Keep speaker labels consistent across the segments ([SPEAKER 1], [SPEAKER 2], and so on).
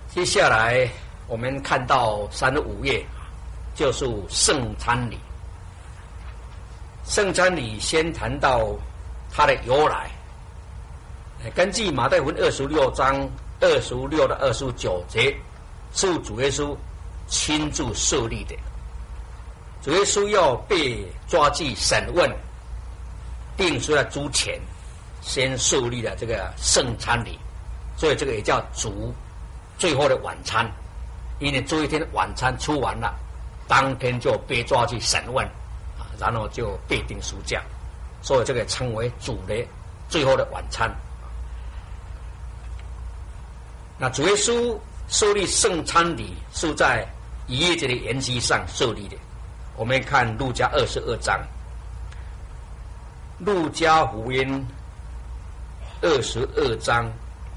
[SPEAKER 1] 接下来我们看到3、5页，就是圣餐礼。圣餐礼先谈到它的由来，根据马太福音26章26到29节，是主耶稣亲自设立的。主耶稣要被抓去审问，定罪的之前，先设立了这个圣餐礼，所以这个也叫主最后的晚餐。因为这一天晚餐吃完了，当天就被抓去审问，然后就被钉十字架，所以这个称为主的最后的晚餐。那主耶稣设立圣餐礼是在逾越节的筵席上设立的。我们看路加22章，路加福音22章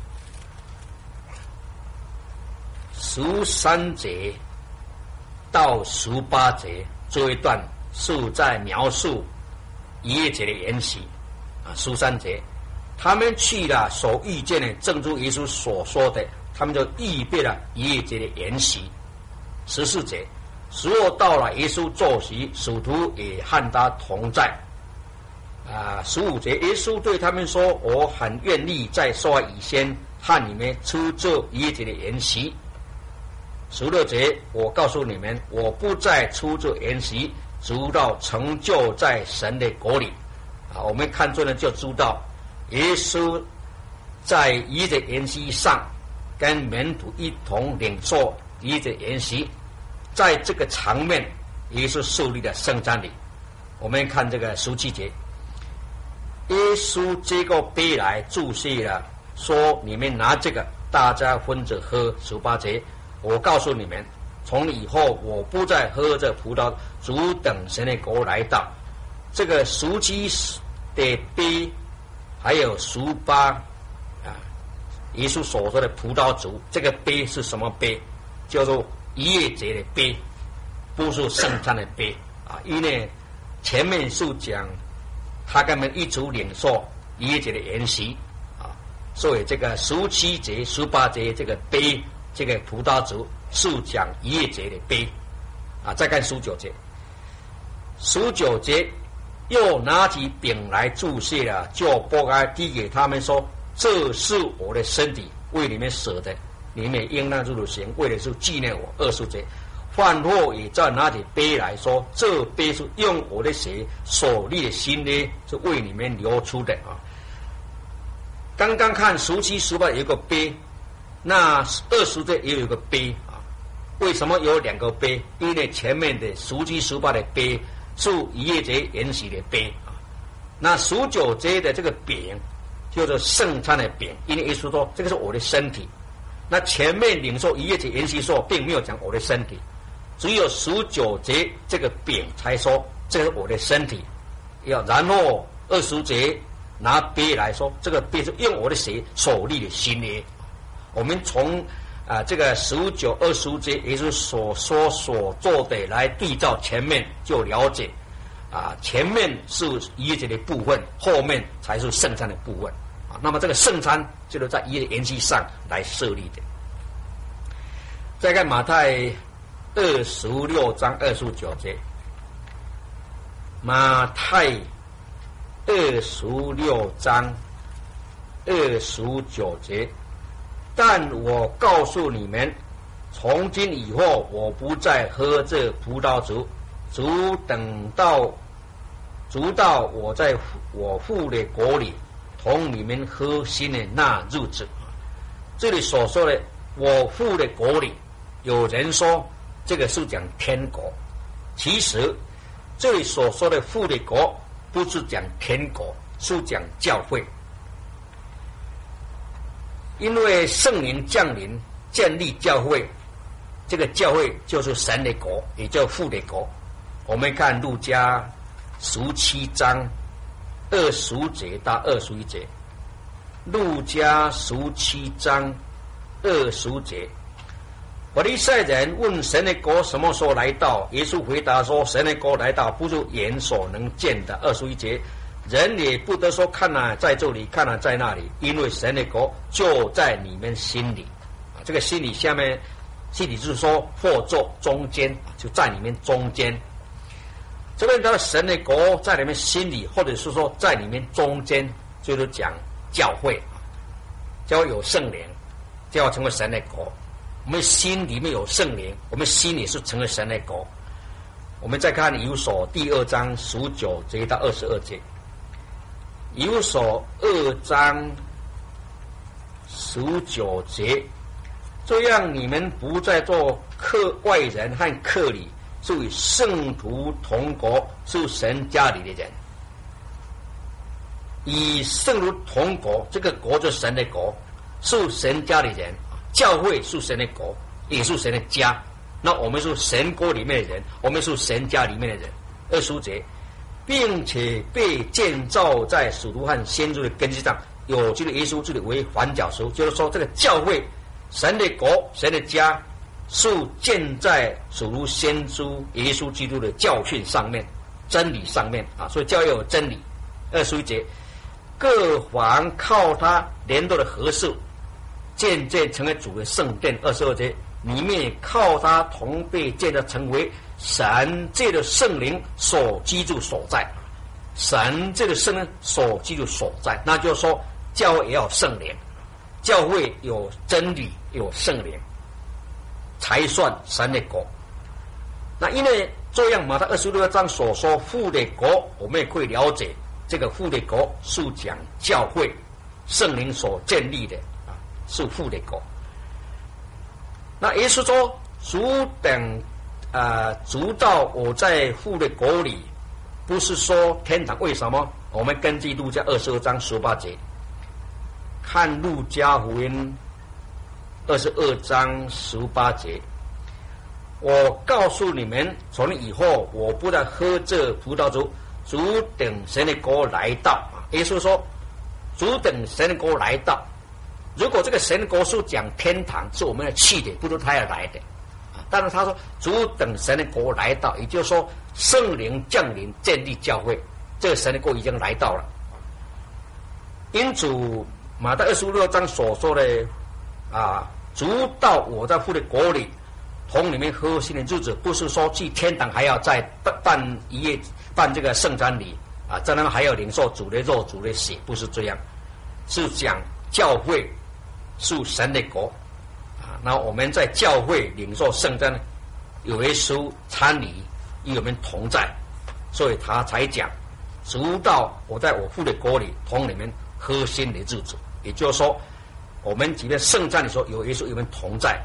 [SPEAKER 1] 13节到18节，这一段是在描述逾越节的筵席13节，他们去了所遇见的，正如耶稣所说的，他们就预备了逾越节的筵席。14节，时候到了，耶稣坐席，使徒也和他同在。15节，耶稣对他们说：“我很愿意在受害以前和你们吃这逾越节的筵席。”16节，我告诉你们，我不再吃这筵席，直到成就在神的国里。我们看这呢，就知道耶稣在逾越节筵席上跟门徒一同领受逾越节筵席。在这个场面，耶稣设立了圣餐礼。我们看这个17节，耶稣接过杯来注谢了，说：“你们拿这个，大家分着喝。”18节，我告诉你们，从以后我不再喝这葡萄，只等神的国来到。这个17的杯，还有18耶稣所说的葡萄酒，这个杯是什么杯？叫做逾越节的杯，不是圣餐的杯因为前面是讲他跟他们一起领受逾越节的筵席所以这个17节、18节这个杯，这个葡萄酒是讲逾越节的杯再看19节，19节又拿起饼来祝谢了，就拨开递给他们说：“这是我的身体，为你们舍的。你们应当如此行，为的是纪念我。”20节，饭后也再拿起杯来说：“这杯是用我的血所立的新约，是为你们流出的刚刚看17、18有一个杯，那20节也有一个杯为什么有2个杯？因为前面的17、18的杯是逾越节筵席的杯那19节的这个饼叫做圣餐的饼，因为耶稣说这个是我的身体。那前面领受逾越节筵席说并没有讲我的身体，只有19节这个饼才说这是我的身体。然后20节拿杯来说，这个杯是用我的血所立的新约。我们从这个19、20节耶稣所说所做的来对照前面，就了解前面是逾越节的部分，后面才是圣餐的部分那么这个圣餐就是在逾越节筵席上来设立的。再看马太26章29节，马太26章29节，但我告诉你们，从今以后我不再喝这葡萄酒，直到我在我父的国里同你们喝新的那日子。这里所说的我父的国里，有人说这个是讲天国，其实这里所说的父的国不是讲天国，是讲教会。因为圣灵降临建立教会，这个教会就是神的国，也叫父的国。我们看路加17章20节到21节，路加17章20节，法利赛人问神的国什么时候来到？耶稣回答说：“神的国来到，不是眼所能见的。”21节，人也不得说看在这里，看在那里，因为神的国就在你们心里。 这个心里下面，心里就是说或作中间，就在里面中间。这边的神的国在里面心里，或者是说在里面中间，就是讲教会，教会有圣灵，就要成为神的国。我们心里面有圣灵，我们心里是成为神的国。我们再看以弗所第2章19节到22节，以弗所2章19节，这样你们不再做外人和客旅，是与圣徒同国，是神家里的人。以圣徒同国，这个国就是神的国，是神家里人。教会是神的国，也是神的家。那我们是神国里面的人，我们是神家里面的人。25节，并且被建造在使徒和先知的根基上，有这个耶稣这里为环角石，就是说这个教会，神的国，神的家，是建在使徒先知耶稣基督的教训上面，真理上面啊，所以教会有真理。21节，各房靠他联络的合适，渐渐成为主的圣殿。22节，里面靠他同被建造成为神这个圣灵所居住所在，神这个圣灵所居住所在，那就是说教会也要圣灵，教会有真理有圣灵，才算神的国。那因为这样，马太26章所说父的国，我们也可以了解，这个父的国是讲教会圣灵所建立的啊，是父的国。那耶稣说，主到我在父的国里，不是说天堂。为什么？我们根据路加22章18节，看路加福音22章18节。我告诉你们，从以后我不再喝这葡萄酒，主等神的国来到。耶稣说，主等神的国来到。如果这个神的国是讲天堂，是我们要去的，不是他要来的。但是他说，主等神的国来到，也就是说圣灵降临，建立教会，这个神的国已经来到了。因此马太26章所说的主到我在父的国里，同你们喝新的日子，不是说去天堂还要再办这个圣餐礼啊，在那还要领受主的肉主的血，不是这样，是讲教会是神的国啊。那我们在教会领受圣餐，有耶稣参与与我们同在，所以他才讲，直到我在我父的国里同你们喝新的日子。也就是说，我们即便圣餐的时候有耶稣与我们同在。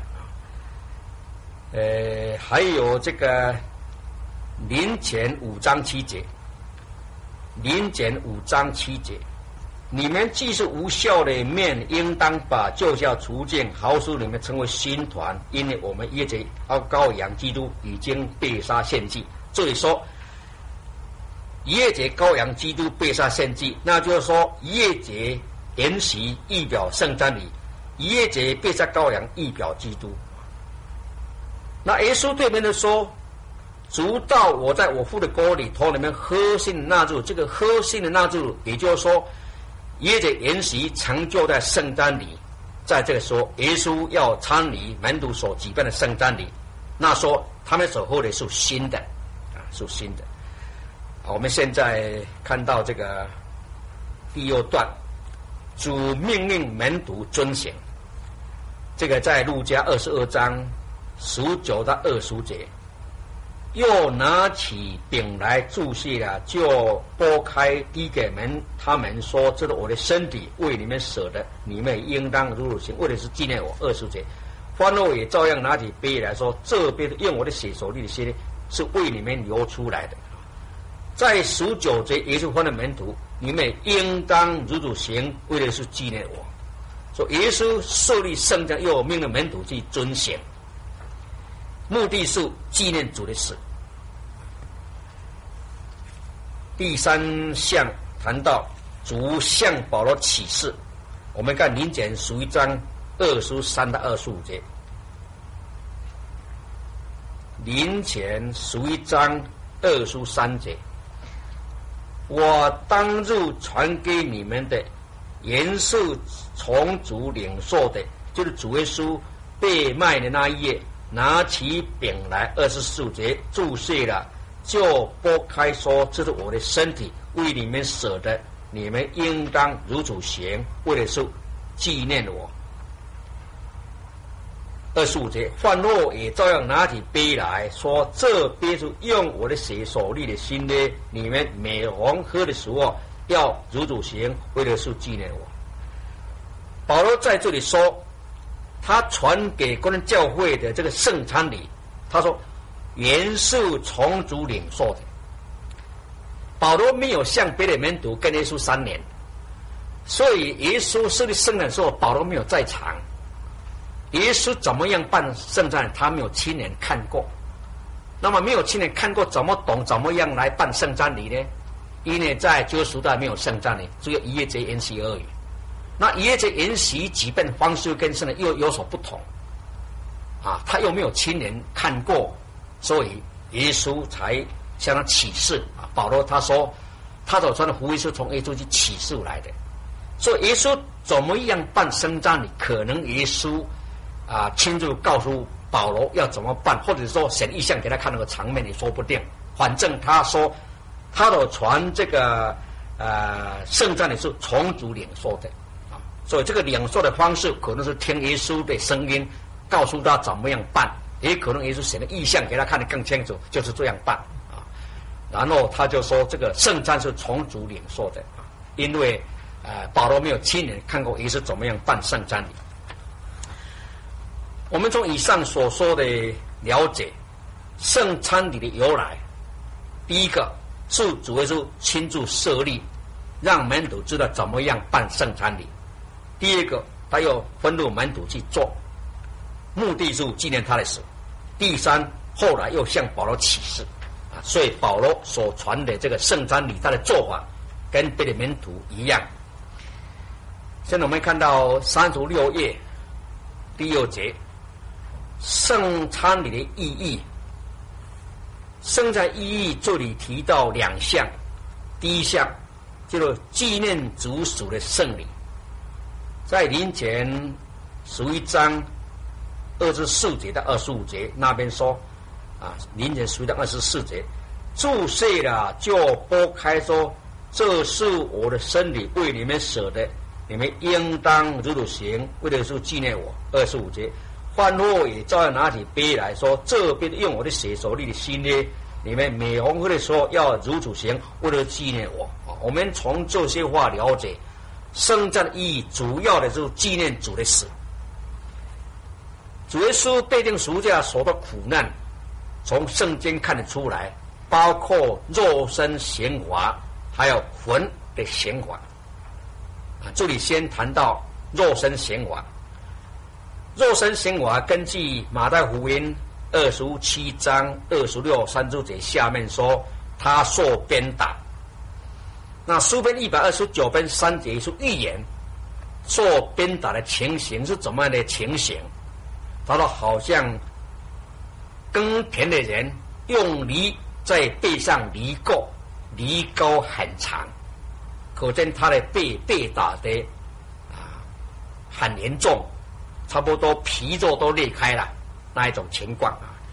[SPEAKER 1] 还有这个林前5章7节，林前5章7节，你们既是无效的面，应当把旧酵除尽，好使你们成为新团，因为我们耶节羔羊基督已经被杀献祭。这里说耶节羔羊基督被杀献祭，那就是说耶节筵席预表圣餐礼，耶节被杀羔羊预表基督。那耶稣对面的说，直到我在我父的国里同你们喝新的那日，这个喝新的那日，也就是说耶节筵席成就在圣餐礼。在这个时候，耶稣要参与门徒所举办的圣餐礼，那说他们所喝的是新的是新的。我们现在看到这个第6段，主命令门徒遵行，这个在路加22章19到20节，又拿起饼来祝谢了，就拨开递给他们说，这是我的身体，为你们舍的，你们应当如此行，为的是纪念我。20节，番后也照样拿起杯来说，这杯用我的血所立的血是为你们流出来的。在19节，耶稣吩咐门徒，你们应当如此行，为的是纪念我。所以耶稣设立圣餐，又命令门徒去遵行，目的是纪念主的死。第3项谈到主向保罗启示，我们看林前11章23到25节，林前11章23节，我当日传给你们的，原是从主领受的，就是主耶稣被卖的那一夜，拿起饼来，24节注释了，就拨开说：“这是我的身体，为你们舍的，你们应当如此行，为的是纪念我。”25节，饭后也照样拿起杯来说：“这杯是用我的血所立的新约，你们每逢喝的时候，要如此行，为的是纪念我。”保罗在这里说，他传给哥林教会的这个圣餐礼，他说原是从主领受的。保罗没有像别的门徒跟耶稣3年，所以耶稣设立圣餐的时候，保罗没有在场。耶稣怎么样办圣餐，他没有亲眼看过。那么没有亲眼看过，怎么懂怎么样来办圣餐礼呢？因为在旧时代没有圣餐礼，只有逾越节筵席而已。那逾越节筵席举办方式跟圣餐又有所不同啊，他又没有亲眼看过，所以耶稣才向他启示啊。保罗他说，他所传的福音是从耶稣去启示来的，所以耶稣怎么样办圣餐礼，可能耶稣亲自告诉保罗要怎么办，或者说显异象给他看那个场面也说不定。反正他说，他所传这个圣餐礼是从主领受的。所以这个领受的方式可能是听耶稣的声音，告诉他怎么样办，也可能耶稣显的意象给他看得更清楚，就是这样办啊。然后他就说，这个圣餐是从主领受的啊，因为保罗没有亲眼看过耶稣怎么样办圣餐礼。我们从以上所说的了解圣餐礼的由来，第一个是主耶稣亲自设立，让门徒知道怎么样办圣餐礼。第二个，他又吩咐门徒去做，目的是纪念他的死。第三，后来又向保罗启示啊，所以保罗所传的这个圣餐礼，他的做法跟别的门徒一样。现在我们看到36页第6节，圣餐礼的意义。圣餐意义这里提到2项，第一项就是纪念主死的圣礼。在林前11章24节到25节那边说林前11章24节注释了，就拨开说：“这是我的身体，为你们舍的，你们应当如此行，为的是纪念我。”25节，饭后也照样拿起杯来说：“这杯用我的血所立的新约，你们每逢喝的时候要如此行，为了纪念我。”我们从这些话了解，圣餐的意义主要的就是纪念主的死。主耶稣被钉十字架所的苦难，从圣经看得出来，包括肉身刑罚，还有魂的刑罚。这里先谈到肉身刑罚。肉身刑罚根据马太福音27章26、30节下面说，他受鞭打。那诗篇129篇3节是预言受鞭打的情形是怎么样的情形？他说好像耕田的人用犁在背上犁沟，犁沟很长，可见他的被打的很严重，差不多皮肉都裂开了那一种情况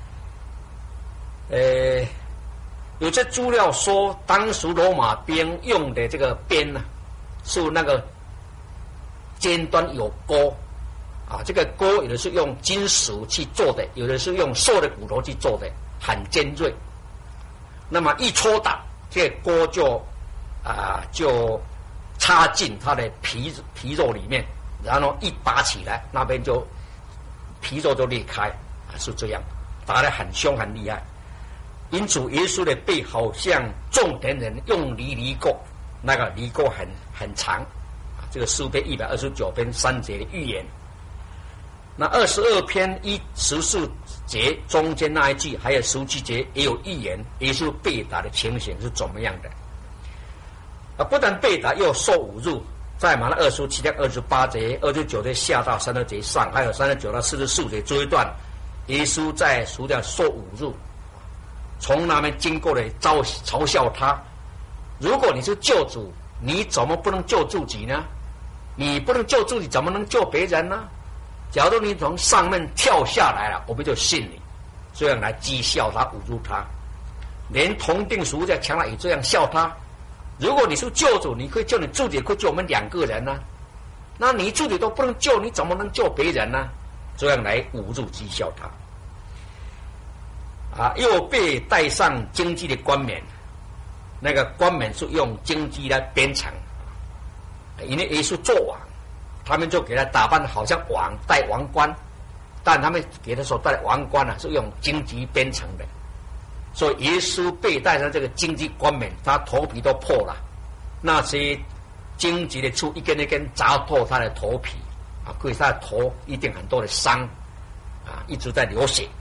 [SPEAKER 1] 有些资料说，当时罗马兵用的这个鞭是那个尖端有钩这个钩有的是用金属去做的，有的是用兽的骨头去做的，很尖锐。那么一戳打，这个钩就插进它的皮肉里面，然后一拔起来，那边就皮肉就裂开是这样，打得很凶很厉害。因此耶稣的背好像种田人用犁沟，那个犁沟很长这个诗篇129篇3节的预言。那22篇14节中间那一句，还有17节也有预言耶稣被打的情形是怎么样的不但被打，又受侮辱。在马太27章28节、29节下到30节上，还有39到44节这一段，耶稣在十字架受侮辱，从那边经过的嘲笑他。如果你是救主，你怎么不能救自己呢？你不能救自己，怎么能救别人呢？ 假如你从上面跳下来了，我们就信你，这样来讥笑他、侮辱他。连同定赎价强盗也这样笑他。如果你是救主，你可以救你自己，可以救我们2个人呢、那你自己都不能救，你怎么能救别人呢？这样来侮辱、讥笑他。又被戴上荆棘的冠冕，那个冠冕是用荆棘来编成，因为耶稣做王，他们就给他打扮好像王，戴王冠，但他们给他所戴的王冠是用荆棘编成的，所以耶稣被戴上这个荆棘冠冕，他头皮都破了，那些荆棘的刺一根一根扎破他的头皮所以他的头一定很多的伤一直在流血。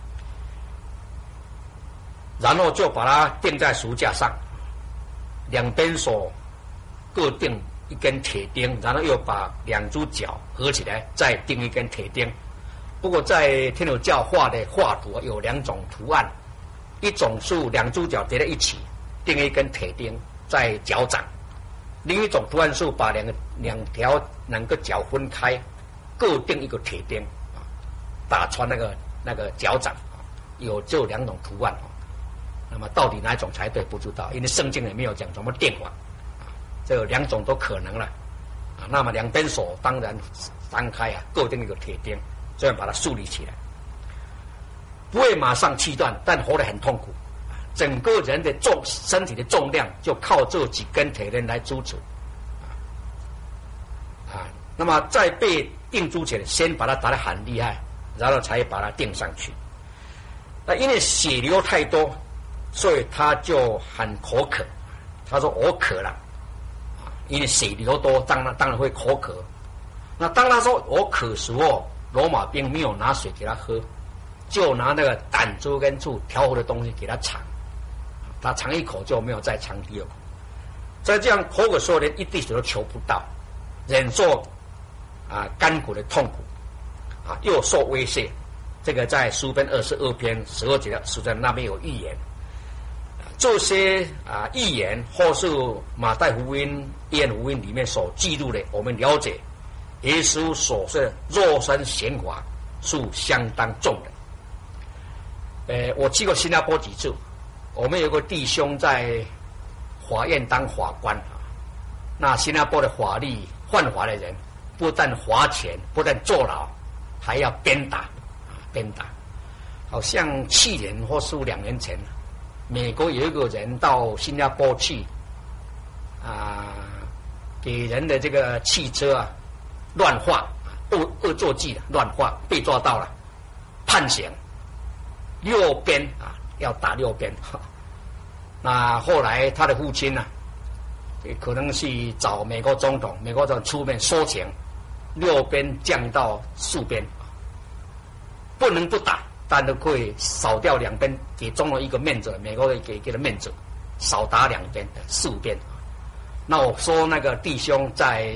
[SPEAKER 1] 然后就把它钉在十字架上，两边手各钉一根铁钉，然后又把2只脚合起来，再钉一根铁钉。不过在天主教画的画图有2种图案，一种是2只脚叠在一起，钉一根铁钉在脚掌；另一种图案是把两个脚分开，各钉一个铁钉打穿那个脚掌。有这2种图案。那么到底哪一种才对不知道，因为圣经也没有讲怎么定法这有2种都可能了那么2边手当然张开各钉一个铁钉，这样把它竖立起来，不会马上气断，但活得很痛苦整个人的身体的重量就靠这几根铁钉来支持那么在被钉住前，先把它打得很厉害，然后才把它钉上去。那因为血流太多，所以他就很口渴，他说我渴了因为血流多，当然会口渴。那当他说我渴时候，罗马兵没有拿水给他喝，就拿那个胆汁跟醋调和的东西给他尝，他尝一口就没有再尝第2口。在这样口渴时候，连一滴水都求不到，忍受干苦的痛苦又受威胁。这个在书篇22篇12节实际上那边有预言。这些预言或是马太福音、约翰福音里面所记录的，我们了解耶稣所说的肉身显法是相当重的。我去过新加坡几次，我们有个弟兄在法院当法官那新加坡的法律犯法的人，不但罚钱，不但坐牢，还要鞭打。好像去年或是2年前，美国有一个人到新加坡去给人的这个汽车乱画恶作剧乱画，被抓到了，判刑6鞭要打6鞭那后来他的父亲可能是找美国总统出面说情，6鞭降到4鞭，不能不打，但都可以少掉2鞭，给总统一个面子，美国给他面子，少打2鞭，4鞭。那我说那个弟兄在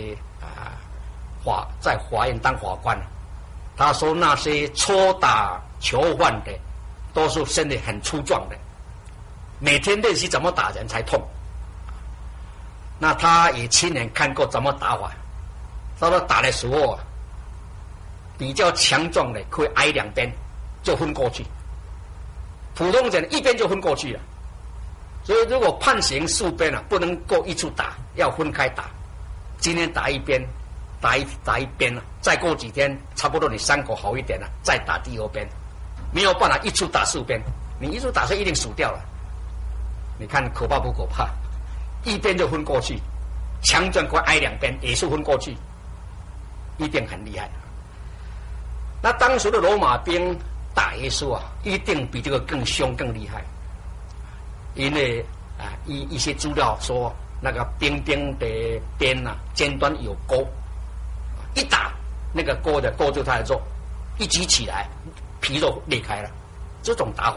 [SPEAKER 1] 法院当法官，他说那些戳打囚犯的都是身体很粗壮的，每天练习怎么打人才痛。那他也亲眼看过怎么打法，他说打的时候比较强壮的可以挨2鞭就昏过去，普通人1鞭就昏过去了。所以如果判刑4鞭不能够一处打，要分开打。今天打1鞭，打一鞭再过几天差不多你伤口好一点再打第2鞭，没有办法一处打4鞭，你一处打是一定死掉了。你看可怕不可怕？1鞭就昏过去，强壮快挨2鞭也是昏过去，一定很厉害。那当时的罗马兵打耶稣一定比这个更凶更厉害，因为一些资料说那个兵的边尖端有钩，一打那个钩就他的肉，一举起来皮肉裂开了，这种打法。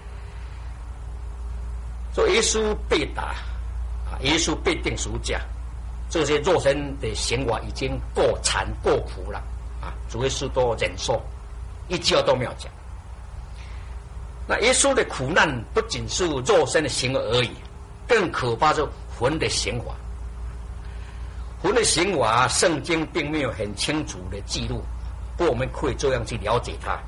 [SPEAKER 1] 所以耶稣被打耶稣被钉十字架，这些肉身的刑罚已经够惨够苦了主耶稣都忍受，一句话都没有讲。那耶稣的苦难不仅是肉身的刑罚而已，更可怕是魂的刑罚。魂的刑罚圣经并没有很清楚的记录， 不过我们可以这样去了解它。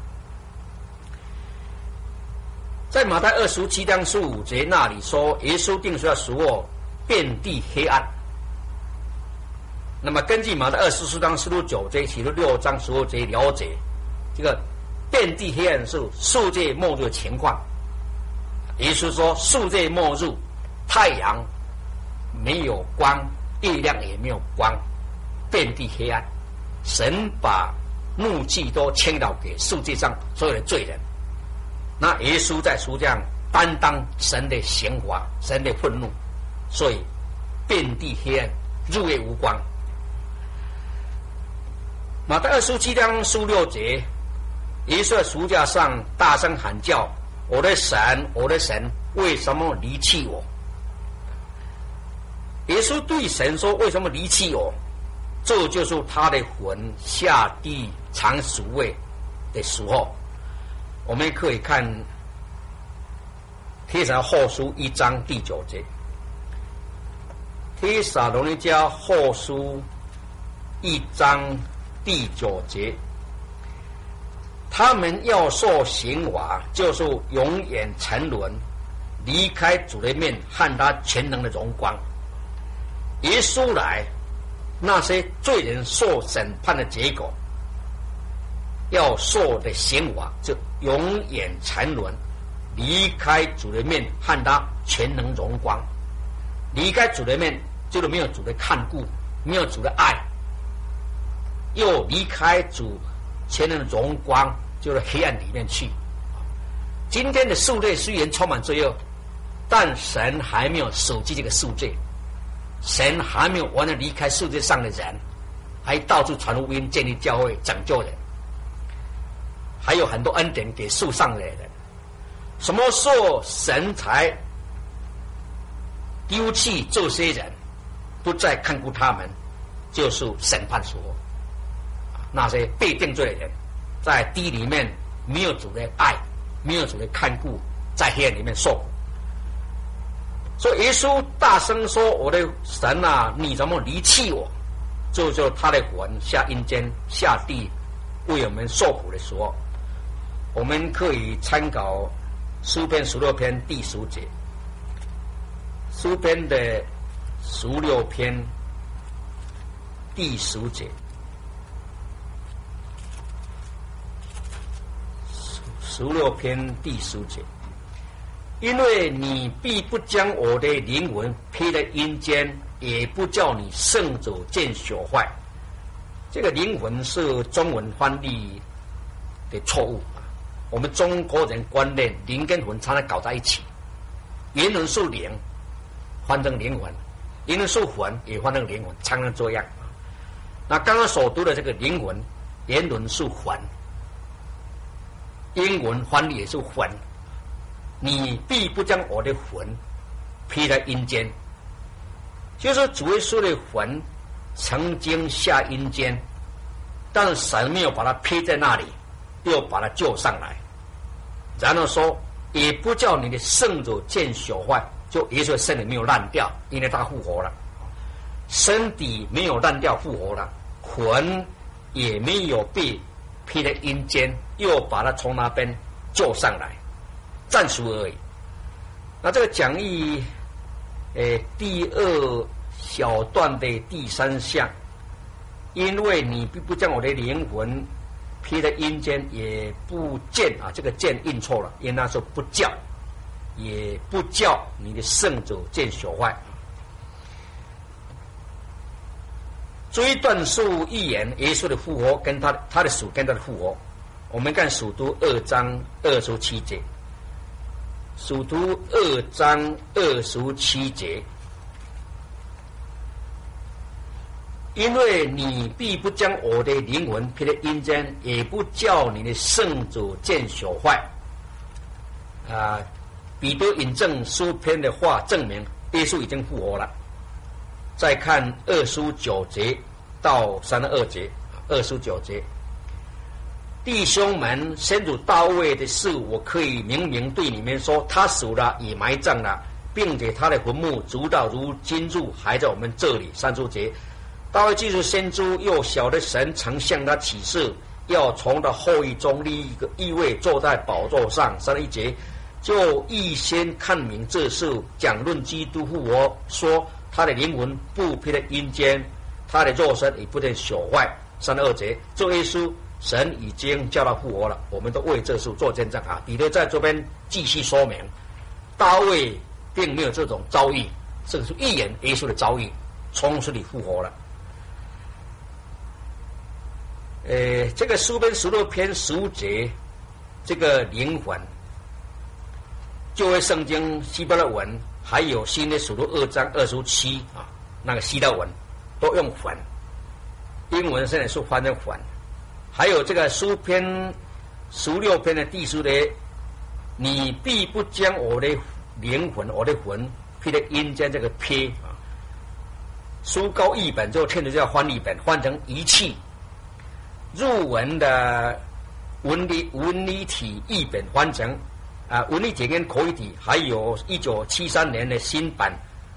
[SPEAKER 1] 在马太27章15节那里说，耶稣定十架赎我，遍地黑暗。那么根据马太24章19节、76章15节了解，这个遍地黑暗是世界末日的情况。耶稣说，世界末日，太阳没有光，月亮也没有光，遍地黑暗。神把怒气都倾倒给世界上所有的罪人。那耶稣在十字架上担当神的刑罚，神的愤怒，所以遍地黑暗，日夜无光。马太27章16节，耶稣在十字架上大声喊叫：“我的神，我的神，为什么离弃我？”耶稣对神说：“为什么离弃我？”这就是他的魂下地尝死味的时候。我们可以看帖撒后书1章第9节，帖撒罗尼迦后书1章第9节，他们要受刑罚，就是永远沉沦，离开主的面，和他全能的荣光。耶稣来，那些罪人受审判的结果，要受的刑罚就永远沉沦，离开主的面，和他全能荣光。离开主的面，就是没有主的看顾，没有主的爱，又离开主全能的荣光，就是黑暗里面去。今天的世界虽然充满罪恶，但神还没有舍弃这个世界，神还没有完全离开世界上的人，还到处传福音，建立教会，拯救人，还有很多恩典给世上的人。什么时候神才丢弃这些人，不再看顾他们，就是审判时候。那些被定罪的人，在地里面没有主的爱，没有主的看顾，在黑暗里面受苦。所以耶稣大声说：“我的神啊，你怎么离弃我？”这就是他的魂下阴间下地为我们受苦的时候。我们可以参考诗篇16篇第10节，诗篇的16篇第10节，16篇第10节，因为你必不将我的灵魂撇在阴间，也不叫你圣者见朽坏。这个灵魂是中文翻译的错误。我们中国人观念灵跟魂常常搞在一起，原文是灵，翻成灵魂；原文是魂，也翻成灵魂，常常这样。那刚刚所读的这个灵魂，原文是魂，英文翻译也是魂。你必不将我的魂撇在阴间，就是主耶稣的魂曾经下阴间，但是神没有把它撇在那里，又把它救上来。然后说，也不叫你的圣者见朽坏，就耶稣的身体没有烂掉，因为他复活了，身体没有烂掉，复活了，魂也没有被撇在阴间，又把他从那边救上来，暂时而已。那这个讲义，第2小段的第3项，因为你必不将我的灵魂撇在阴间，也不见啊，这个见印错了，因为那时候不叫，也不叫你的圣者见朽坏。这一段是预言耶稣的复活跟他的死跟他的复活。我们看使徒2章27节，使徒2章27节，因为你必不将我的灵魂撇在阴间，也不叫你的圣者见朽坏。彼得引证诗篇的话，证明耶稣已经复活了。再看29节到32节，29节，弟兄们，先祖大卫的事，我可以明明对你们说，他死了，也埋葬了，并且他的坟墓直到如今日还在我们这里。30节，大卫既是先知，又晓得神曾向他启示， 要从的后裔中立一个一位坐在宝座上。31节，就预先看明这事，讲论基督复活，说他的灵魂不配在阴间，他的肉身也不能朽坏。32节，这耶稣神已经叫他复活了，我们都为这事做见证啊。彼得在这边继续说明，大卫并没有这种遭遇，这个是预言耶稣的遭遇，从死里复活了。这个诗篇16篇15节，这个灵魂，旧约圣经希伯来文，还有新的使徒2章27啊，那个希腊文都用魂，英文现在是翻成魂。还有这个诗篇16篇的第10节，你必不将我的灵魂，我的魂披在阴间，这个披啊，书高译本就天主教翻译本换成遗弃。入文的文理体译本翻成文理体跟口语体，还有1973年的新版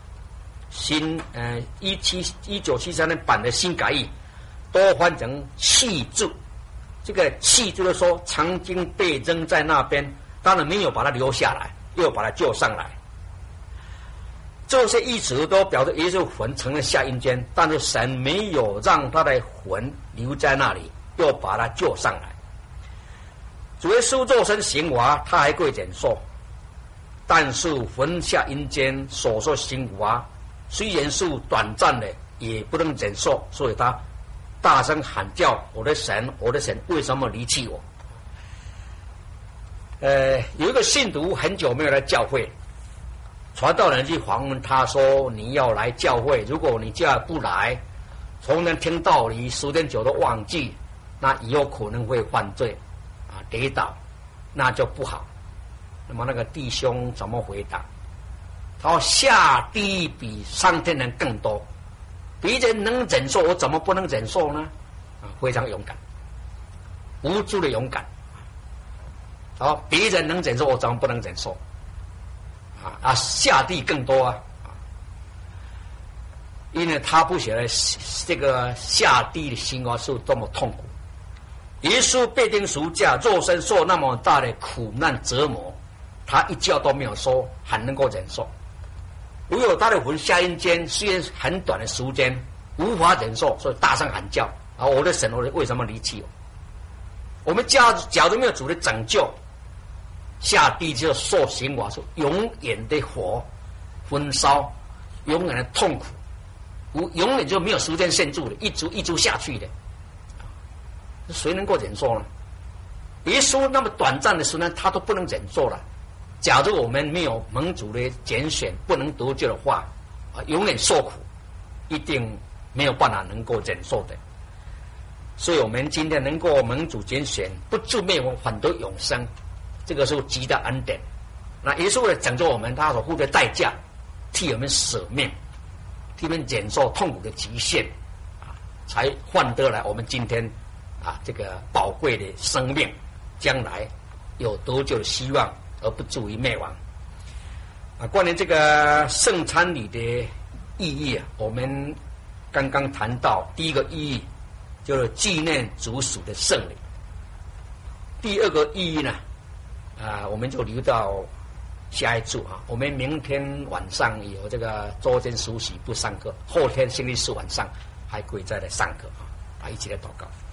[SPEAKER 1] 1973年版的新改译，都翻成弃住。这个弃就是说曾经被扔在那边，当然没有把它留下来，又把它救上来。这些意思都表示耶稣魂曾经下阴间，但是神没有让他的魂留在那里，又把他救上来。主耶稣肉身行活，他还会忍受，但是魂下阴间所受行活，虽然是短暂的，也不能忍受，所以他大声喊叫：“我的神，我的神，为什么离弃我？”有一个信徒很久没有来教会，传道人去访问他说：“你要来教会，如果你家不来，从能听道理时间久都忘记，那以后可能会犯罪啊，跌倒，那就不好。”那么那个弟兄怎么回答？他说：“下地狱比上天人更多，别人能忍受，我怎么不能忍受呢？”啊，非常勇敢，无助的勇敢。别人能忍受，我怎么不能忍受？下地更多啊！因为他不晓得这个下地的心是多么痛苦。耶稣被钉十字架，肉身受那么大的苦难折磨，他一觉都没有说，还能够忍受。唯有他的魂下阴间，虽然很短的时间，无法忍受，所以大声喊叫：“啊，我的神，我为什么离弃我？”我们假如没有主的拯救，下地就受刑罚，是永远的火焚烧，永远的痛苦，永远就没有时间限制的，一直下去的，谁能够忍受呢？耶稣那么短暂的时间，他都不能忍受了。假如我们没有蒙主的拣选，不能得救的话，永远受苦，一定没有办法能够忍受的。所以我们今天能够蒙主拣选，不至灭亡，反得永生，这个是极大恩典。那耶稣为了拯救我们，他所付的代价，替我们舍命，替我们忍受痛苦的极限，才换得来我们今天这个宝贵的生命，将来有得救的希望，而不至于灭亡。关于这个圣餐礼的意义我们刚刚谈到第一个意义，就是纪念主属的圣礼。第二个意义呢，我们就留到下一组我们明天晚上有这个周间熟悉不上课，后天星期四晚上还可以再来上课一起来祷告。